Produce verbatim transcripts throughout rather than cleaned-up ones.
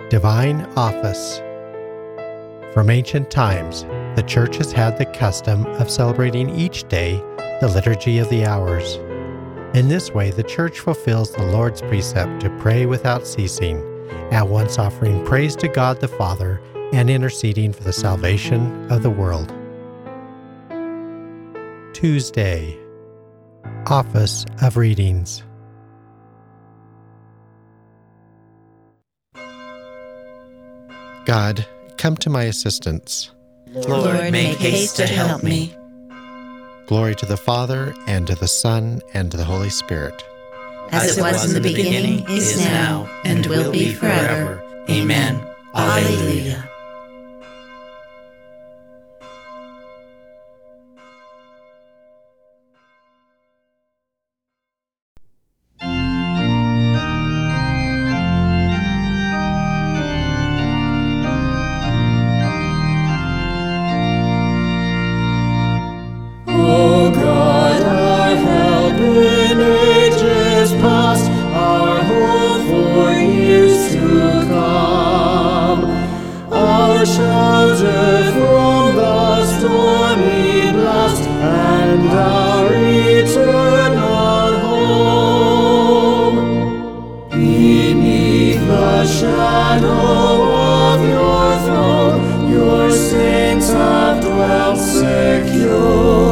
Divine Office. From ancient times, the Church has had the custom of celebrating each day the Liturgy of the Hours. In this way, the Church fulfills the Lord's precept to pray without ceasing, at once offering praise to God the Father and interceding for the salvation of the world. Tuesday, Office of Readings. God, come to my assistance. Lord, make haste to help me. Glory to the Father, and to the Son, and to the Holy Spirit. As it was in the beginning, is now, and will be forever. Amen. Alleluia. O God, our help in ages past, our hope for years to come, our shelter from the stormy blast, and our eternal home. Beneath the shadow of your throne, your saints have dwelt secure.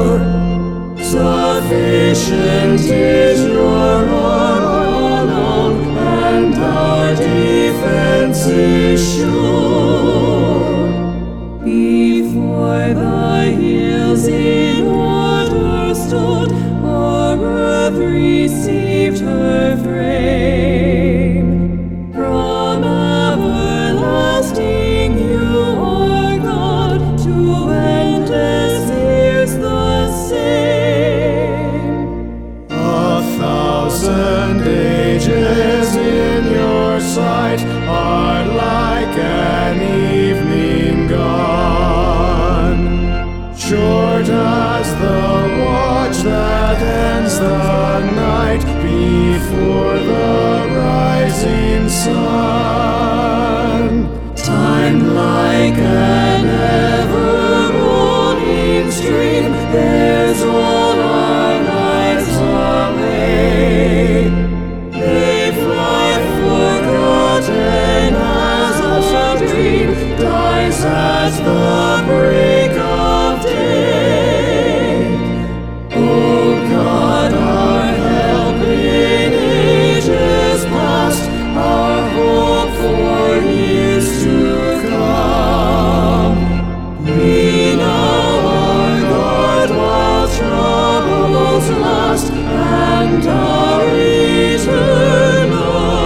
Sufficient is your arm alone, and our defense is sure. Before the hills in order stood, our earth received her frame. From everlasting you are God, to endless years the same. A thousand ages in your sight are like an evening gone, short as the watch that ends the night before the rising sun. Time like an ever-rolling stream bears all our lives away. They fly forgotten as a dream dies at the break of day. O God, our help in ages past, our hope for years to come. Lean our God while troubles last, and our eternal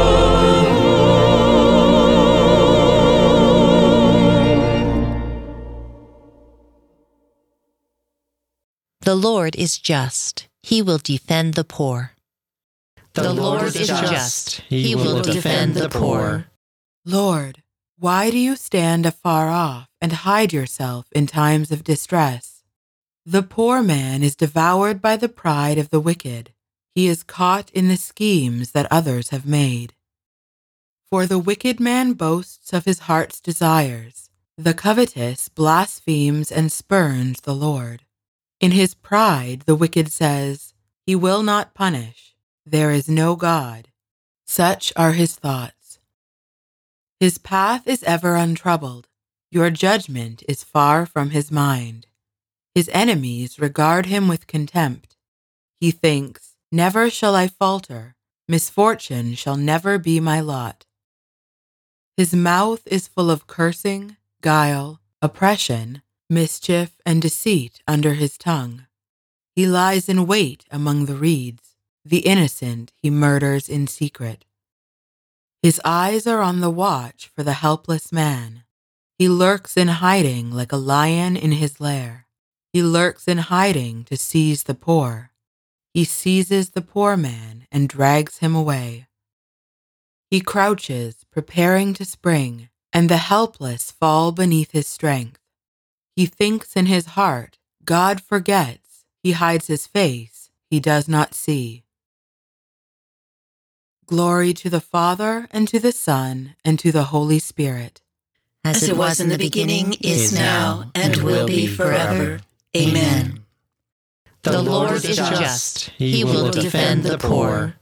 The Lord is just. He will defend the poor. The Lord is just. He will defend the poor. Lord, why do you stand afar off and hide yourself in times of distress? The poor man is devoured by the pride of the wicked. He is caught in the schemes that others have made. For the wicked man boasts of his heart's desires. The covetous blasphemes and spurns the Lord. In his pride, the wicked says, "He will not punish. There is no God." Such are his thoughts. His path is ever untroubled. Your judgment is far from his mind. His enemies regard him with contempt. He thinks, "Never shall I falter. Misfortune shall never be my lot." His mouth is full of cursing, guile, oppression, mischief, and deceit under his tongue. He lies in wait among the reeds. The innocent he murders in secret. His eyes are on the watch for the helpless man. He lurks in hiding like a lion in his lair. He lurks in hiding to seize the poor. He seizes the poor man and drags him away. He crouches, preparing to spring, and the helpless fall beneath his strength. He thinks in his heart, God forgets. He hides his face, he does not see. Glory to the Father, and to the Son, and to the Holy Spirit. As it was in the beginning, is now, and will be forever. Amen. The Lord is just. He will defend the poor.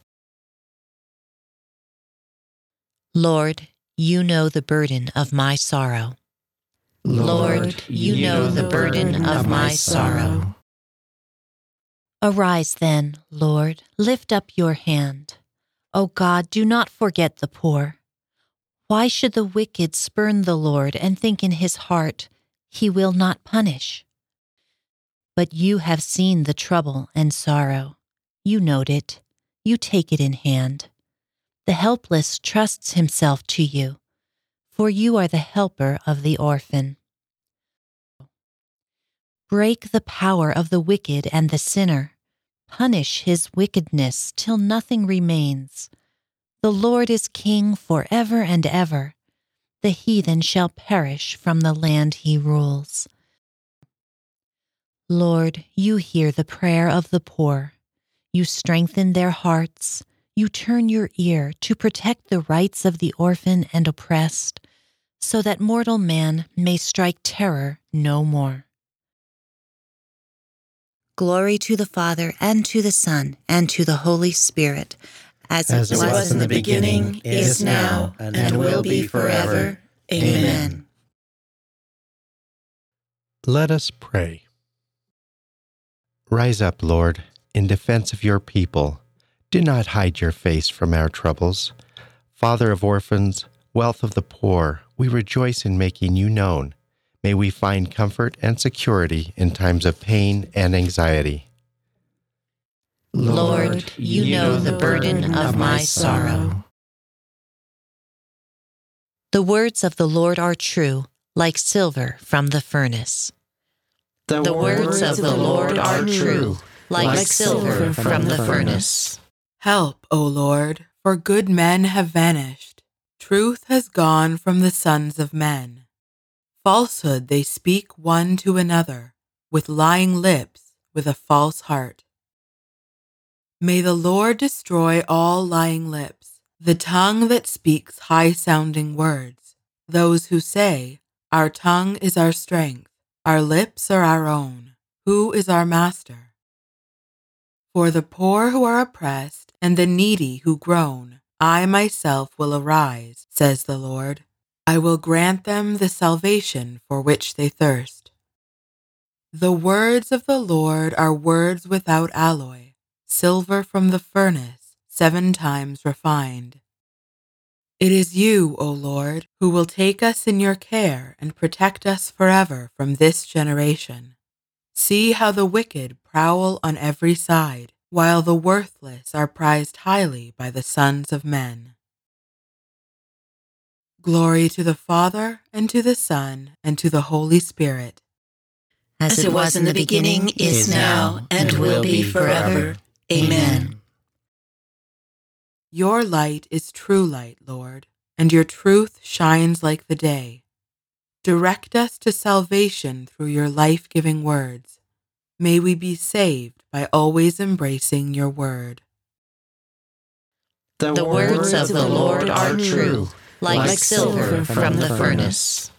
Lord, you know the burden of my sorrow. Lord, you know the burden of my sorrow. Arise then, Lord, lift up your hand. O God, do not forget the poor. Why should the wicked spurn the Lord and think in his heart, he will not punish? But you have seen the trouble and sorrow. You note it. You take it in hand. The helpless trusts himself to you, for you are the helper of the orphan. Break the power of the wicked and the sinner. Punish his wickedness till nothing remains. The Lord is king forever and ever. The heathen shall perish from the land he rules. Lord, you hear the prayer of the poor. You strengthen their hearts. You turn your ear to protect the rights of the orphan and oppressed, so that mortal man may strike terror no more. Glory to the Father, and to the Son, and to the Holy Spirit, as, as it was, was in the beginning, is now, and, and will be forever. Amen. Let us pray. Rise up, Lord, in defense of your people. Do not hide your face from our troubles. Father of orphans, wealth of the poor, we rejoice in making you known. May we find comfort and security in times of pain and anxiety. Lord, you know the burden of my sorrow. The words of the Lord are true, like silver from the furnace. The, the words of the Lord are true, like silver from the furnace. Help, O Lord, for good men have vanished. Truth has gone from the sons of men. Falsehood they speak one to another, with lying lips, with a false heart. May the Lord destroy all lying lips, the tongue that speaks high-sounding words, those who say, our tongue is our strength, our lips are our own, who is our master? For the poor who are oppressed and the needy who groan, I myself will arise, says the Lord. I will grant them the salvation for which they thirst. The words of the Lord are words without alloy, silver from the furnace, seven times refined. It is you, O Lord, who will take us in your care and protect us forever from this generation. See how the wicked prowl on every side, while the worthless are prized highly by the sons of men. Glory to the Father, and to the Son, and to the Holy Spirit. As it was in the beginning, is now, and will be forever. Amen. Your light is true light, Lord, and your truth shines like the day. Direct us to salvation through your life-giving words. May we be saved by always embracing your word. The, the words of the Lord are true, like, like silver from the furnace.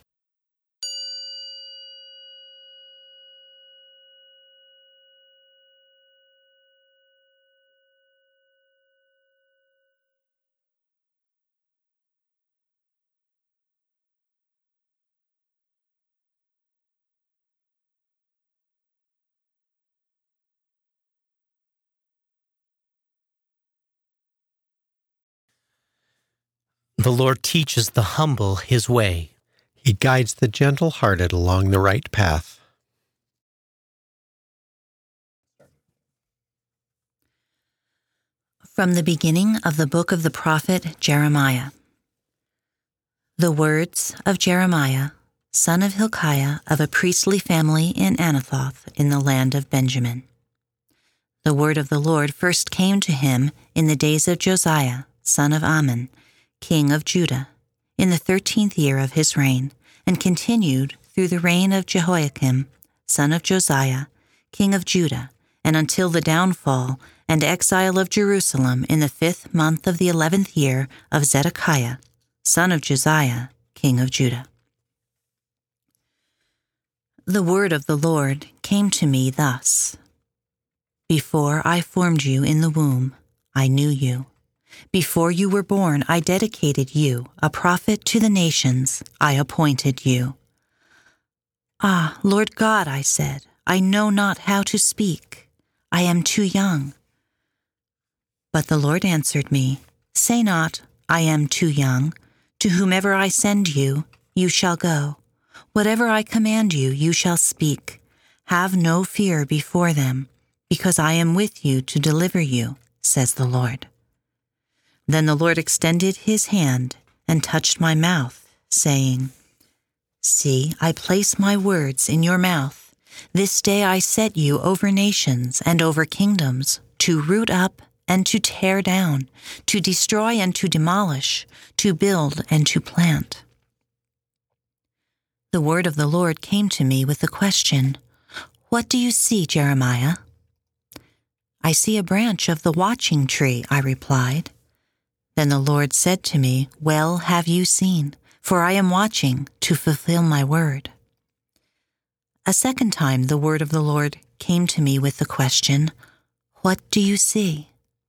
The Lord teaches the humble his way. He guides the gentle-hearted along the right path. From the beginning of the book of the prophet Jeremiah. The words of Jeremiah, son of Hilkiah, of a priestly family in Anathoth in the land of Benjamin. The word of the Lord first came to him in the days of Josiah, son of Ammon, king of Judah, in the thirteenth year of his reign, and continued through the reign of Jehoiakim, son of Josiah, king of Judah, and until the downfall and exile of Jerusalem in the fifth month of the eleventh year of Zedekiah, son of Josiah, king of Judah. The word of the Lord came to me thus. Before I formed you in the womb, I knew you. Before you were born, I dedicated you, a prophet to the nations. I appointed you. Ah, Lord God, I said, I know not how to speak. I am too young. But the Lord answered me, Say not, I am too young. To whomever I send you, you shall go. Whatever I command you, you shall speak. Have no fear before them, because I am with you to deliver you, says the Lord. Then the Lord extended his hand and touched my mouth, saying, See, I place my words in your mouth. This day I set you over nations and over kingdoms, to root up and to tear down, to destroy and to demolish, to build and to plant. The word of the Lord came to me with the question, What do you see, Jeremiah? I see a branch of the watching tree, I replied. Then the Lord said to me, Well have you seen, for I am watching to fulfill my word. A second time the word of the Lord came to me with the question, What do you see?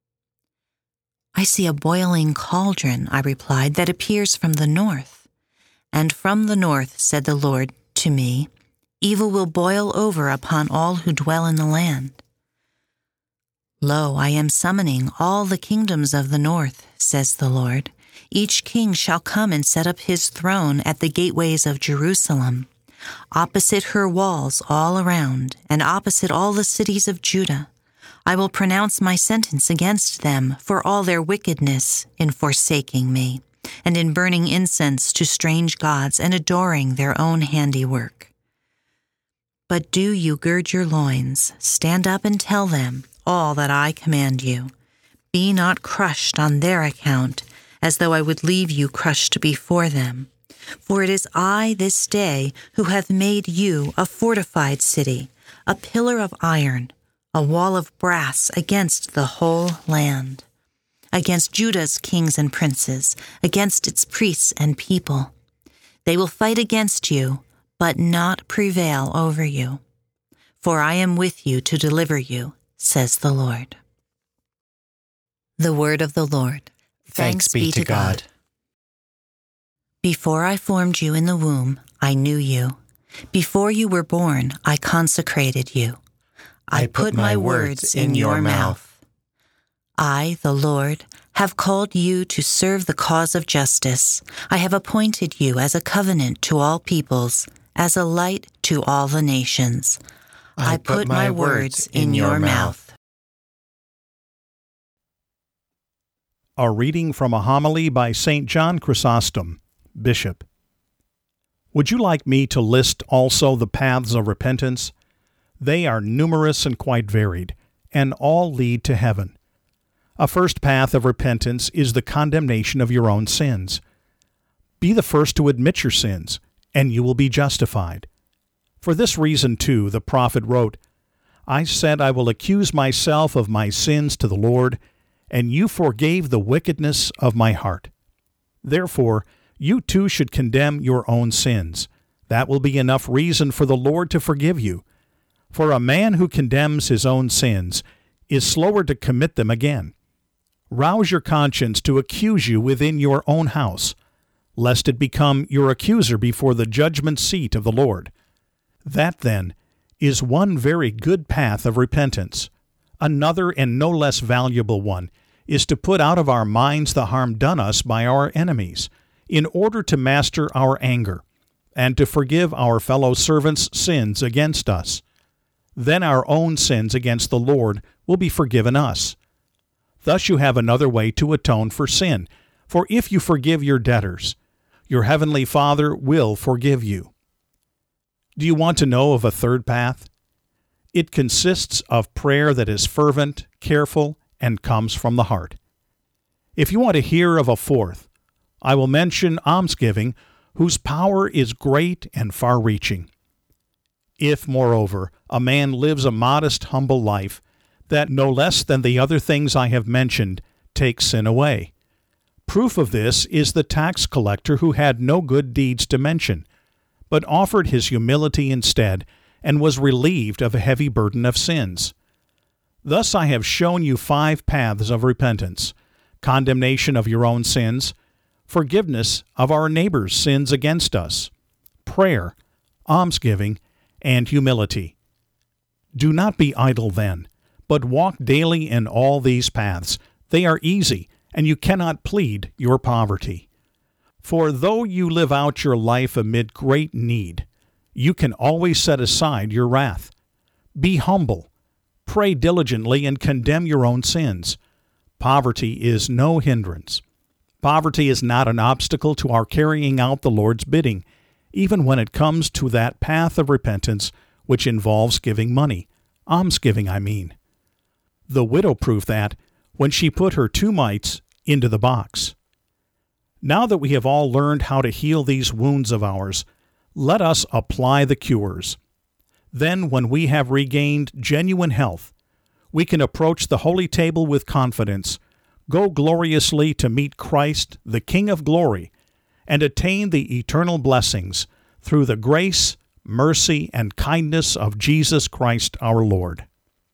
I see a boiling cauldron, I replied, that appears from the north. And from the north, said the Lord to me, Evil will boil over upon all who dwell in the land. Lo, I am summoning all the kingdoms of the north, says the Lord. Each king shall come and set up his throne at the gateways of Jerusalem, opposite her walls all around, and opposite all the cities of Judah. I will pronounce my sentence against them for all their wickedness in forsaking me, and in burning incense to strange gods and adoring their own handiwork. But do you gird your loins, stand up and tell them all that I command you. Be not crushed on their account, as though I would leave you crushed before them. For it is I this day who have made you a fortified city, a pillar of iron, a wall of brass against the whole land, against Judah's kings and princes, against its priests and people. They will fight against you, but not prevail over you. For I am with you to deliver you, says the Lord. The word of the Lord. Thanks be to God. Before I formed you in the womb, I knew you. Before you were born, I consecrated you. I put my words in your mouth. I, the Lord, have called you to serve the cause of justice. I have appointed you as a covenant to all peoples, as a light to all the nations. I put my words in your mouth. A reading from a homily by Saint John Chrysostom, Bishop. Would you like me to list also the paths of repentance? They are numerous and quite varied, and all lead to heaven. A first path of repentance is the condemnation of your own sins. Be the first to admit your sins, and you will be justified. For this reason, too, the prophet wrote, I said I will accuse myself of my sins to the Lord, and you forgave the wickedness of my heart. Therefore, you too should condemn your own sins. That will be enough reason for the Lord to forgive you. For a man who condemns his own sins is slower to commit them again. Rouse your conscience to accuse you within your own house, lest it become your accuser before the judgment seat of the Lord. That, then, is one very good path of repentance. Another and no less valuable one is to put out of our minds the harm done us by our enemies, in order to master our anger, and to forgive our fellow servants' sins against us. Then our own sins against the Lord will be forgiven us. Thus you have another way to atone for sin, for if you forgive your debtors, your heavenly Father will forgive you. Do you want to know of a third path? It consists of prayer that is fervent, careful, and comes from the heart. If you want to hear of a fourth, I will mention almsgiving, whose power is great and far-reaching. If, moreover, a man lives a modest, humble life, that no less than the other things I have mentioned take sin away. Proof of this is the tax collector who had no good deeds to mention, but offered his humility instead, and was relieved of a heavy burden of sins. Thus I have shown you five paths of repentance: condemnation of your own sins, forgiveness of our neighbor's sins against us, prayer, almsgiving, and humility. Do not be idle then, but walk daily in all these paths. They are easy, and you cannot plead your poverty. For though you live out your life amid great need, you can always set aside your wrath. Be humble, pray diligently, and condemn your own sins. Poverty is no hindrance. Poverty is not an obstacle to our carrying out the Lord's bidding, even when it comes to that path of repentance which involves giving money, almsgiving, I mean. The widow proved that when she put her two mites into the box. Now that we have all learned how to heal these wounds of ours, let us apply the cures. Then, when we have regained genuine health, we can approach the holy table with confidence, go gloriously to meet Christ, the King of glory, and attain the eternal blessings through the grace, mercy, and kindness of Jesus Christ our Lord.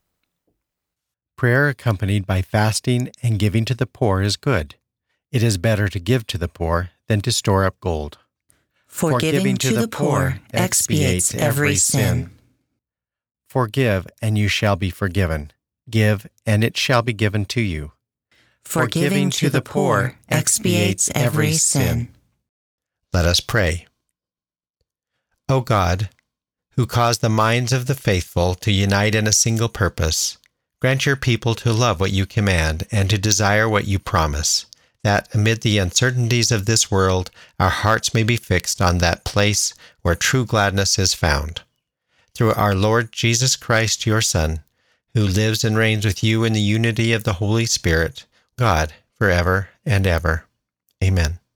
Prayer accompanied by fasting and giving to the poor is good. It is better to give to the poor than to store up gold. For giving to the poor expiates every sin. Forgive, and you shall be forgiven. Give, and it shall be given to you. For giving to the poor expiates every sin. Let us pray. O God, who caused the minds of the faithful to unite in a single purpose, grant your people to love what you command and to desire what you promise, that amid the uncertainties of this world our hearts may be fixed on that place where true gladness is found. Through our Lord Jesus Christ, your Son, who lives and reigns with you in the unity of the Holy Spirit, God, forever and ever. Amen.